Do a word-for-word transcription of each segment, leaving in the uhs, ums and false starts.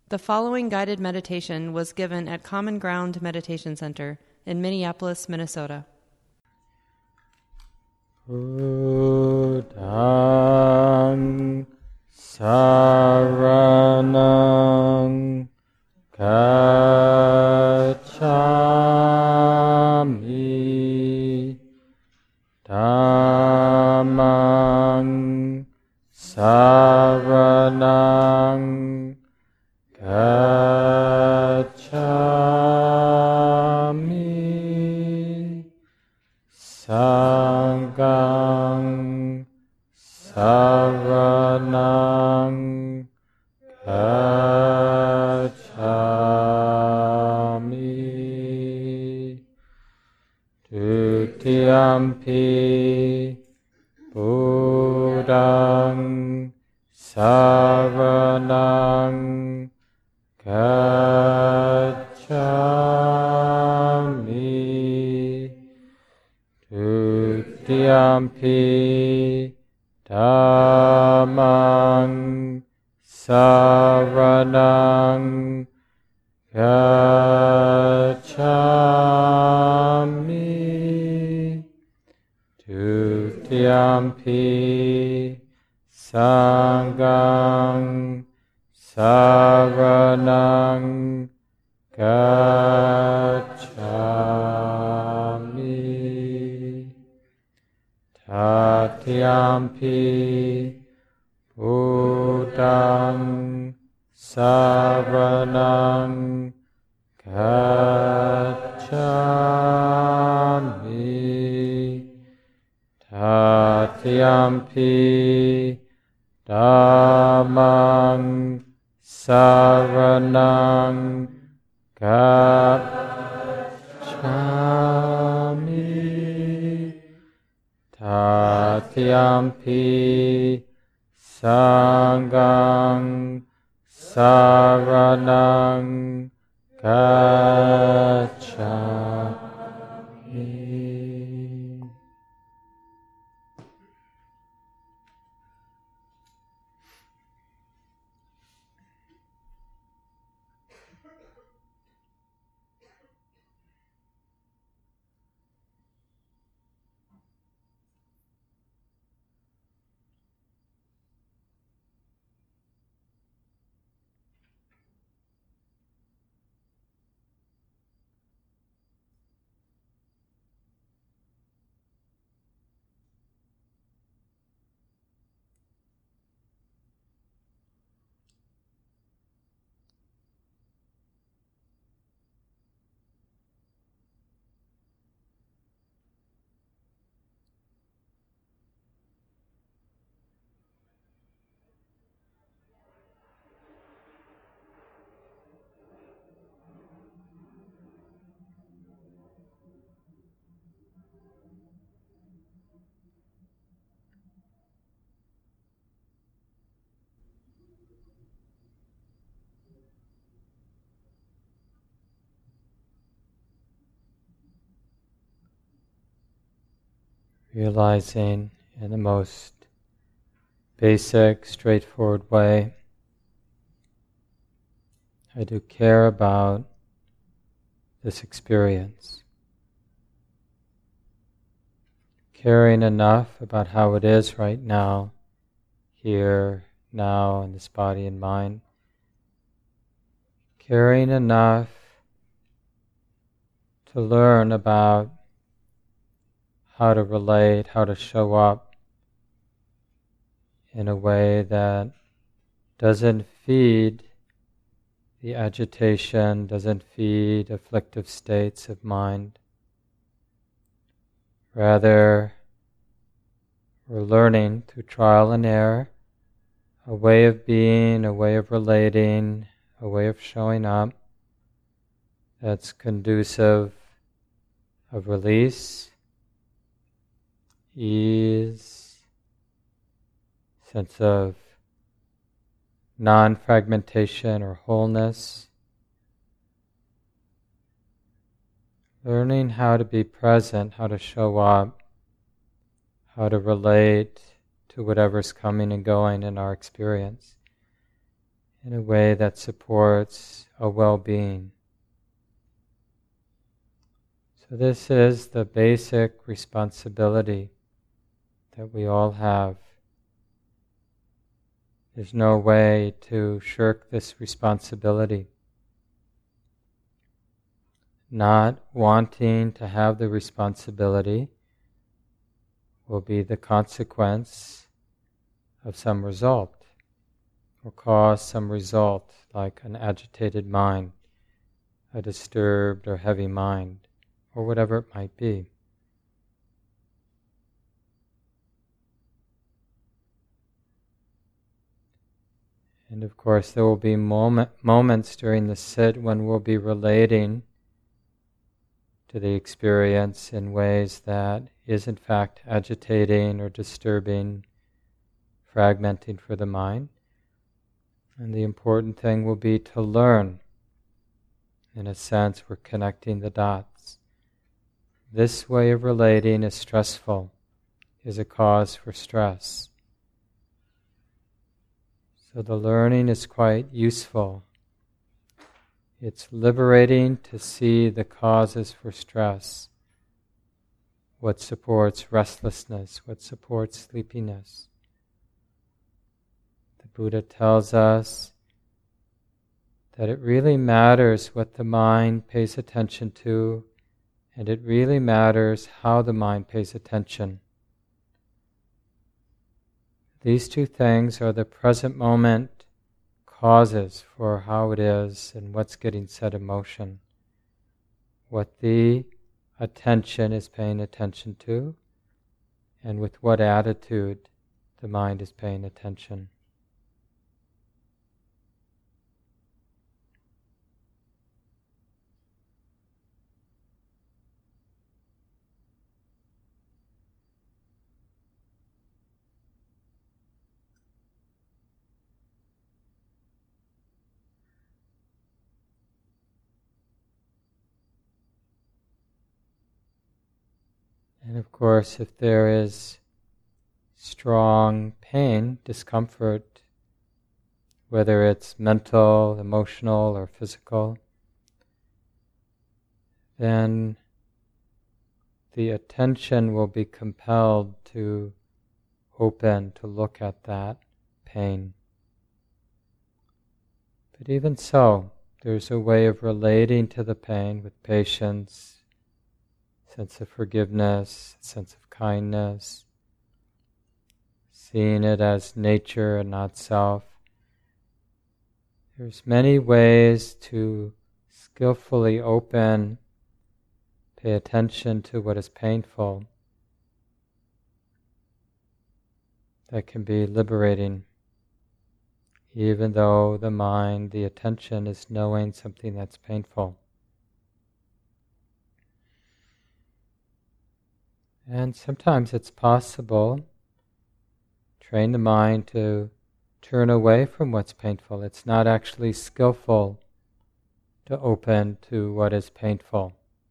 The following guided meditation was given at Common Ground Meditation Center in Minneapolis, Minnesota. Buddhaṃ saranang gacchāmi, Dhammang saranang gacchāmi, Sanghang saranang gacchāmi, Dutiyampi Buddhaṃ saranang gacchāmi, Dutiyampi Dhammang saranang gacchāmi, Dutiyampi Sanghang saranang gacchāmi, Tatiyampi Buddhaṃ saranang gacchāmi, Tatiyampi Dhammang saranang gacchāmi, Tatiyampi Sanghang saranang gacchāmi. Realizing in the most basic, straightforward way, I do care about this experience. Caring enough about how it is right now, here, now, in this body and mind. Caring enough to learn about how to relate, how to show up in a way that doesn't feed the agitation, doesn't feed afflictive states of mind. Rather, we're learning through trial and error a way of being, a way of relating, a way of showing up that's conducive of release, ease, sense of non-fragmentation or wholeness. Learning how to be present, how to show up, how to relate to whatever's coming and going in our experience in a way that supports a well-being. So this is the basic responsibility that we all have. There's no way to shirk this responsibility. Not wanting to have the responsibility will be the consequence of some result, or cause some result, like an agitated mind, a disturbed or heavy mind, or whatever it might be. And of course there will be moment, moments during the sit when we'll be relating to the experience in ways that is in fact agitating or disturbing, fragmenting for the mind. And the important thing will be to learn. In a sense, we're connecting the dots. This way of relating is stressful, is a cause for stress. So the learning is quite useful. It's liberating to see the causes for stress, what supports restlessness, what supports sleepiness. The Buddha tells us that it really matters what the mind pays attention to, and it really matters how the mind pays attention. These two things are the present moment causes for how it is and what's getting set in motion. What the attention is paying attention to, and with what attitude the mind is paying attention. And of course, if there is strong pain, discomfort, whether it's mental, emotional, or physical, then the attention will be compelled to open, to look at that pain. But even so, there's a way of relating to the pain with patience, sense of forgiveness, sense of kindness, seeing it as nature and not self. There's many ways to skillfully open, pay attention to what is painful that can be liberating, even though the mind, the attention is knowing something that's painful. And sometimes it's possible, train the mind to turn away from what's painful. It's not actually skillful to open to what is painful.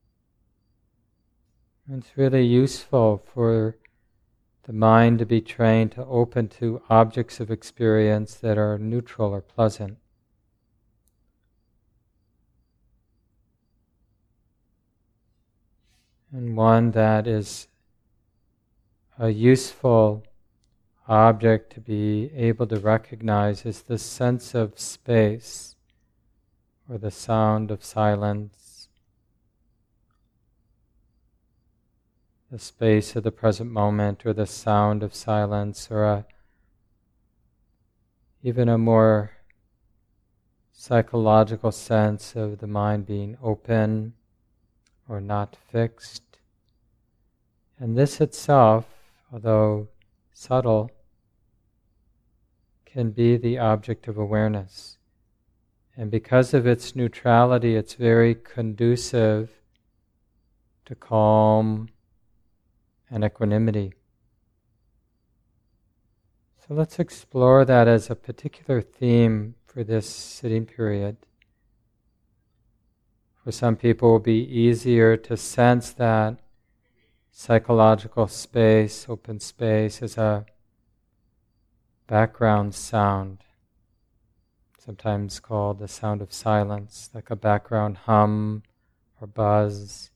And it's really useful for the mind to be trained to open to objects of experience that are neutral or pleasant. And one that is a useful object to be able to recognize is the sense of space, or the sound of silence, the space of the present moment, or the sound of silence, or a, even a more psychological sense of the mind being open or not fixed. And this itself, although subtle, can be the object of awareness. And because of its neutrality, it's very conducive to calm and equanimity. So let's explore that as a particular theme for this sitting period. For some people it will be easier to sense that psychological space, open space, as a background sound, sometimes called the sound of silence, like a background hum or buzz,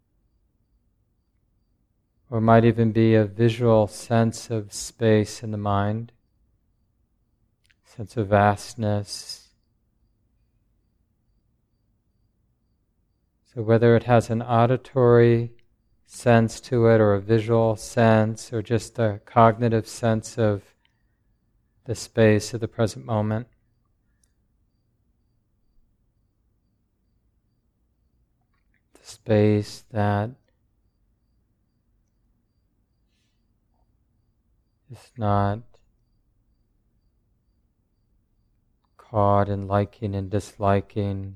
or might even be a visual sense of space in the mind, sense of vastness. So whether it has an auditory sense to it, or a visual sense, or just a cognitive sense of the space of the present moment, the space that is not caught in liking and disliking,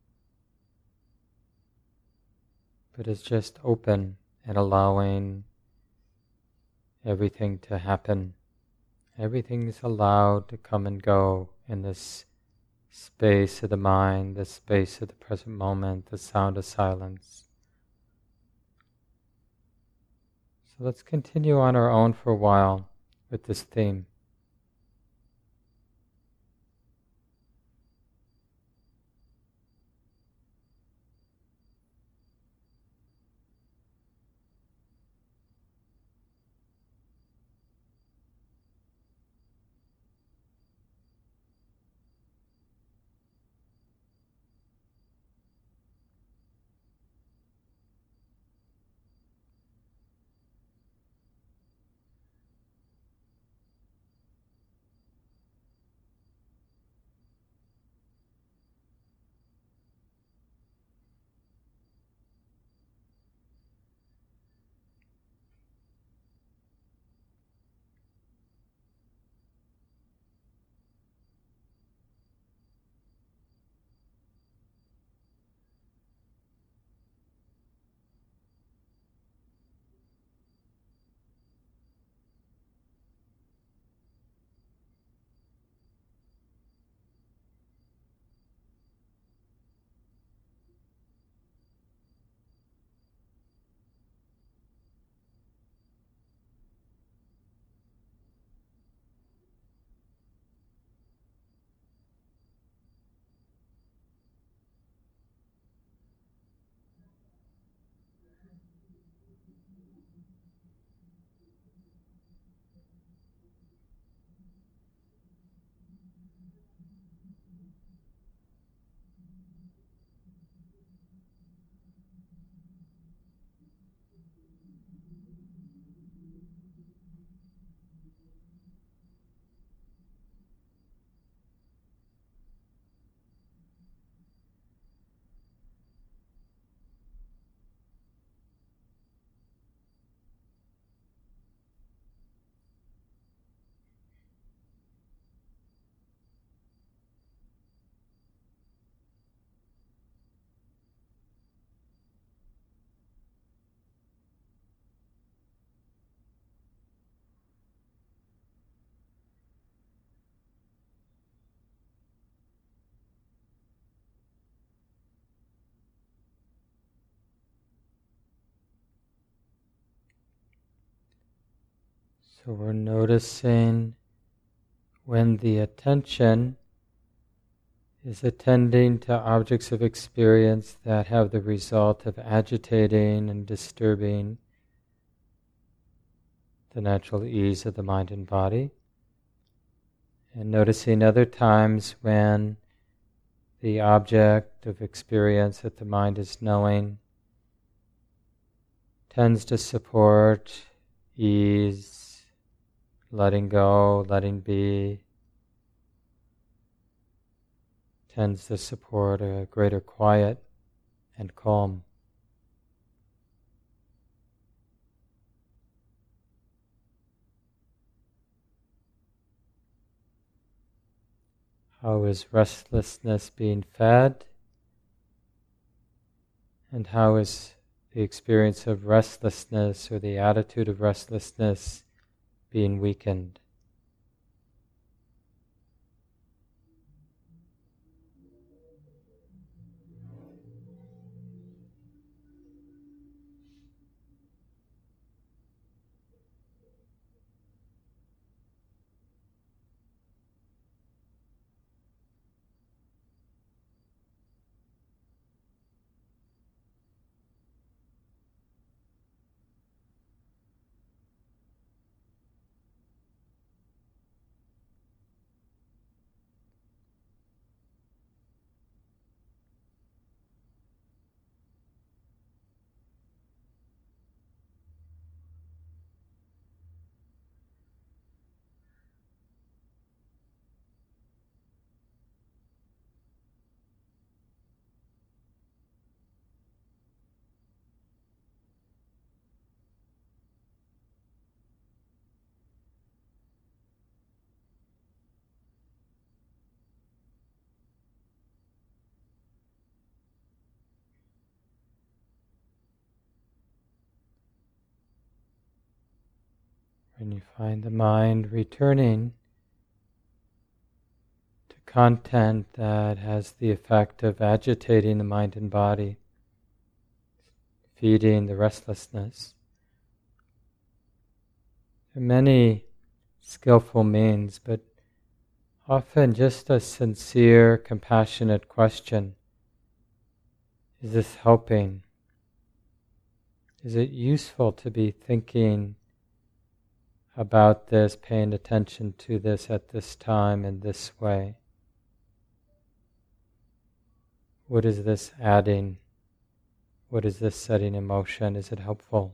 but is just open and allowing everything to happen. Everything is allowed to come and go in this space of the mind, the space of the present moment, the sound of silence. So let's continue on our own for a while with this theme. So we're noticing when the attention is attending to objects of experience that have the result of agitating and disturbing the natural ease of the mind and body. And noticing other times when the object of experience that the mind is knowing tends to support ease, letting go, letting be, tends to support a greater quiet and calm. How is restlessness being fed? And how is the experience of restlessness or the attitude of restlessness being weakened? When you find the mind returning to content that has the effect of agitating the mind and body, feeding the restlessness, there are many skillful means, but often just a sincere, compassionate question. Is this helping? Is it useful to be thinking about this, paying attention to this at this time in this way? What is this adding? What is this setting in motion? Is it helpful?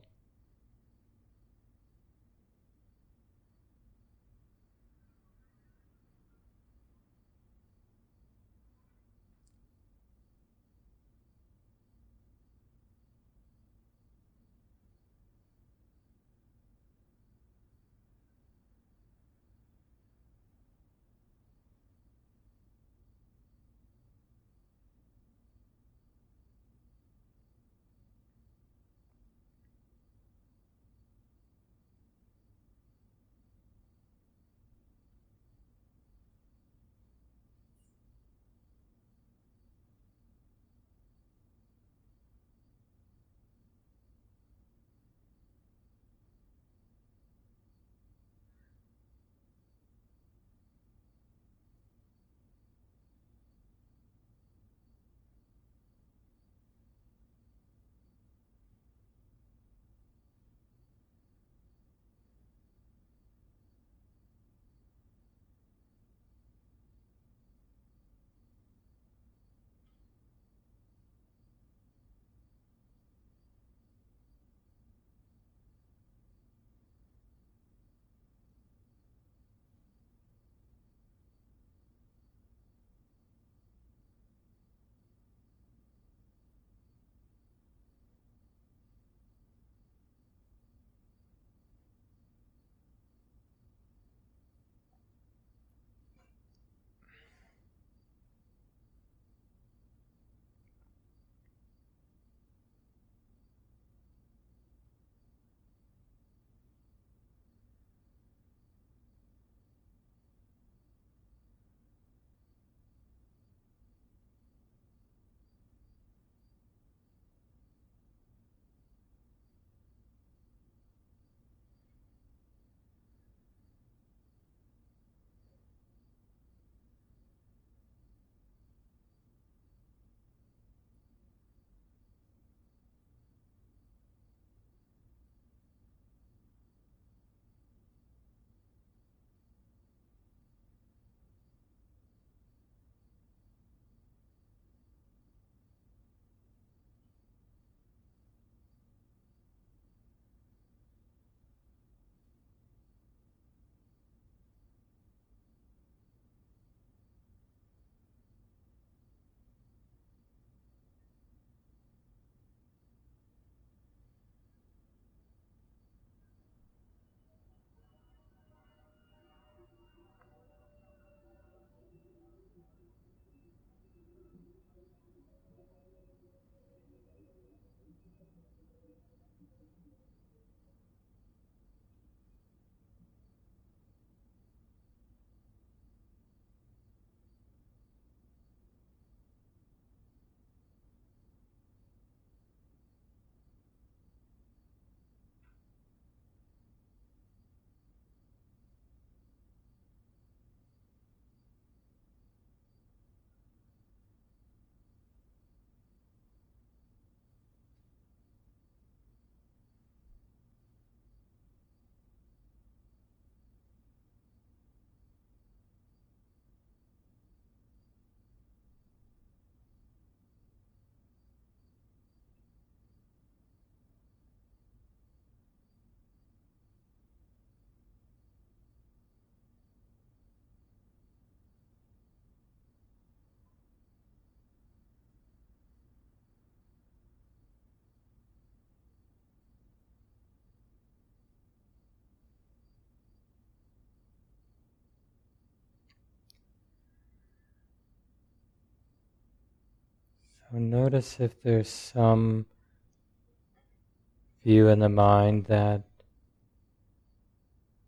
So notice if there's some view in the mind that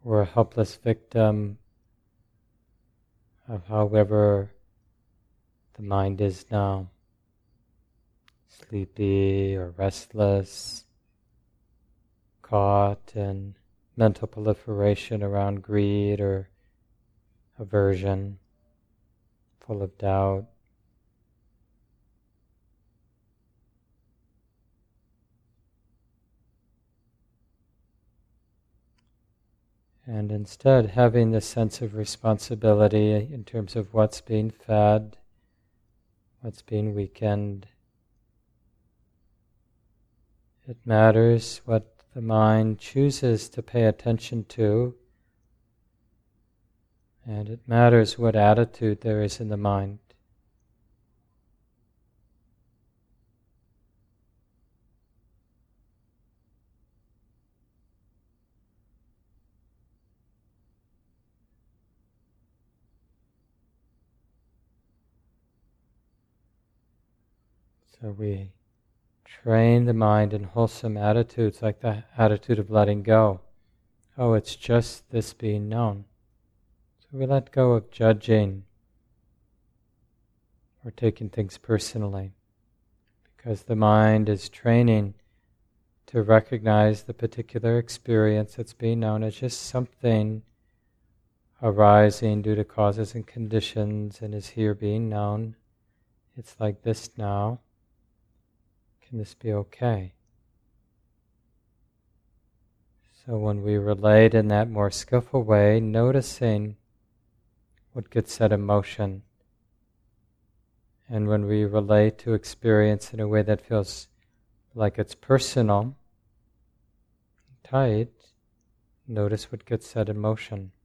we're a helpless victim of however the mind is now, sleepy or restless, caught in mental proliferation around greed or aversion, full of doubt. And instead having this sense of responsibility in terms of what's being fed, what's being weakened. It matters what the mind chooses to pay attention to, and it matters what attitude there is in the mind. So we train the mind in wholesome attitudes, like the attitude of letting go. Oh, it's just this being known. So we let go of judging or taking things personally, because the mind is training to recognize the particular experience that's being known as just something arising due to causes and conditions and is here being known. It's like this now. Can this be okay? So when we relate in that more skillful way, noticing what gets set in motion, and when we relate to experience in a way that feels like it's personal, tight, notice what gets set in motion.